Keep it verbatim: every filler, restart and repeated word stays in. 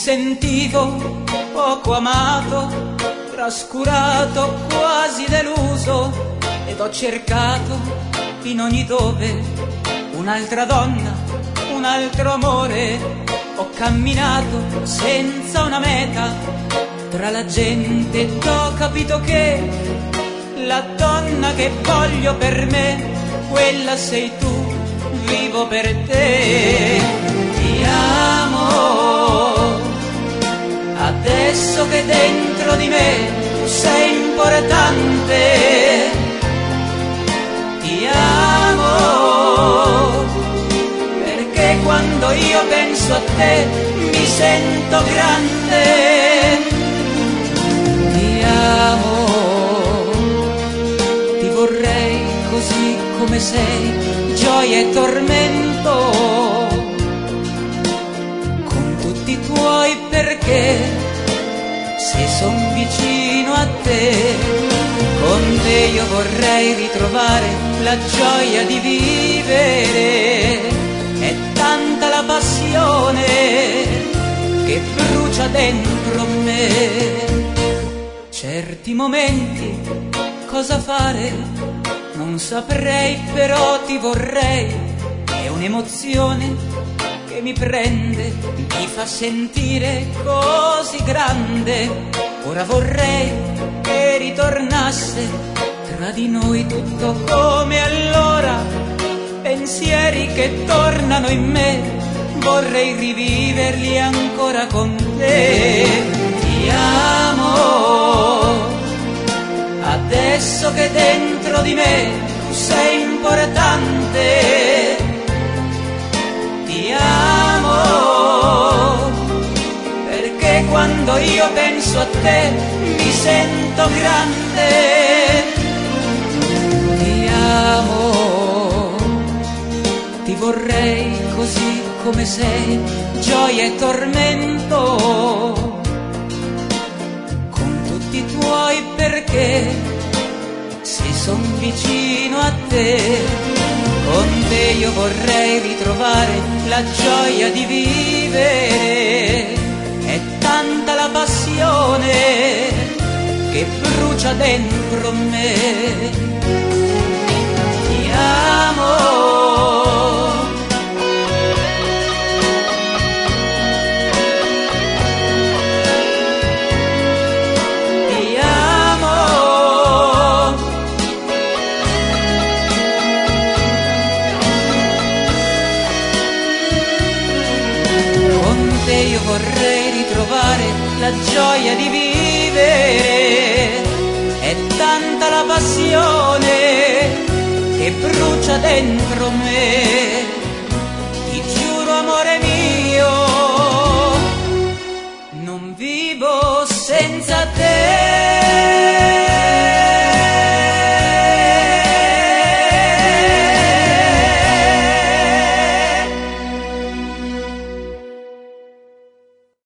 sentivo poco amato, trascurato, quasi deluso, ed ho cercato in ogni dove un'altra donna, un altro amore. Ho camminato senza una meta tra la gente ed ho capito che la donna che voglio per me, quella sei tu, vivo per te. Ti amo, adesso che dentro di me tu sei importante. Ti amo, perché quando io penso a te mi sento grande. Ti amo, ti vorrei così come sei, gioia e tormento, con tutti i tuoi perché, se son vicino a te. Con te io vorrei ritrovare la gioia di vivere, è tanta la passione che brucia dentro me. Certi momenti cosa fare non saprei, però ti vorrei, è un'emozione che mi prende, mi fa sentire così grande. Ora vorrei che ritornasse tra di noi tutto come allora, pensieri che tornano in me, vorrei riviverli ancora con te. Ti amo, adesso che dentro di me tu sei importante. Ti amo, perché quando io penso a te mi sento grande. Ti amo, ti vorrei così come sei, gioia e tormento, con tutti i tuoi perché, se son vicino a te. Con te io vorrei ritrovare la gioia di vivere, è tanta la passione che brucia dentro me. Ti amo, io vorrei ritrovare la gioia di vivere, è tanta la passione che brucia dentro me.